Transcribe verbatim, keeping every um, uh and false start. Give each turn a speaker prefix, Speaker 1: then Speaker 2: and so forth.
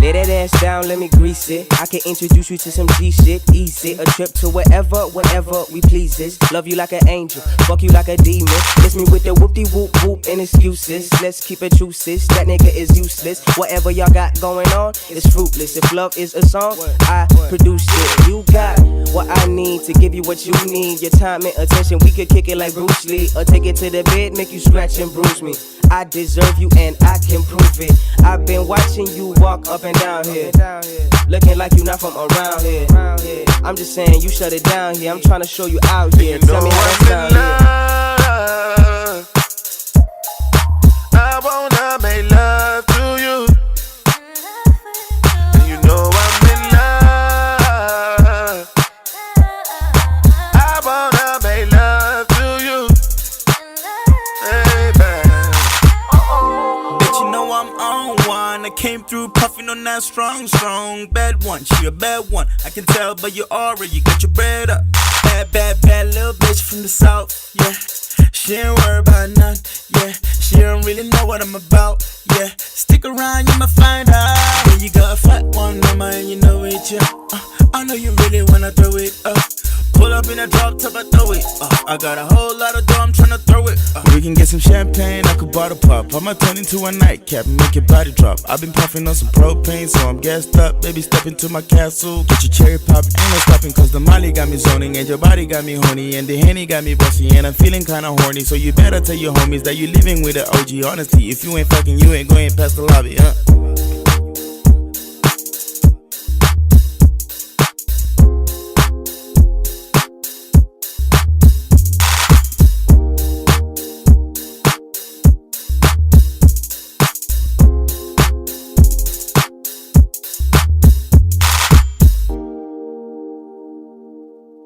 Speaker 1: Lay that ass down, let me grease it. I can introduce you to some G shit, easy. A trip to wherever, whenever we pleases. Love you like an angel, fuck you like a demon. Miss me with the whoop-de-whoop whoop and excuses. Let's keep it true, sis, that nigga is useless. Whatever y'all got going on, it's fruitless. If love is a song, I produce it. You got what I need to give you what you need. Your time and attention, we could kick it like Bruce Lee. Or take it to the bed, make you scratch and bruise me. I deserve you and I can prove it. I've been watching you walk up and down here, looking like you not from around here. I'm just saying you shut it down here. I'm trying to show you out here. Tell me how that sound here.
Speaker 2: I wanna make love to you. And you know I'm in love. I wanna make love to you, baby.
Speaker 3: Bet you know I'm on one. I came through puffing on that strong, strong. Bad one, she a bad one. I can tell by your aura, you got your bread up. Bad, bad, bad little bitch from the south, yeah. She ain't worried about none, yeah. She don't really know what I'm about, yeah. Stick around, you might find out. When you got a fat one, mama, and you know it, yeah. uh, I know you really wanna throw it up. Pull up in a drop top, I throw it uh, I got a whole lot of dough, I'm tryna throw it uh. We can get some champagne, I could bottle pop. I'ma turn into a nightcap and make your body drop. I've been puffing on some propane, so I'm gassed up. Baby, step into my castle, get your cherry pop. Ain't no stopping, cause the molly got me zoning, and your body got me horny, and the Henny got me bossy, and I'm feeling kinda horny. So you better tell your homies that you living with an O G. Honestly, if you ain't fucking, you ain't going past the lobby, huh?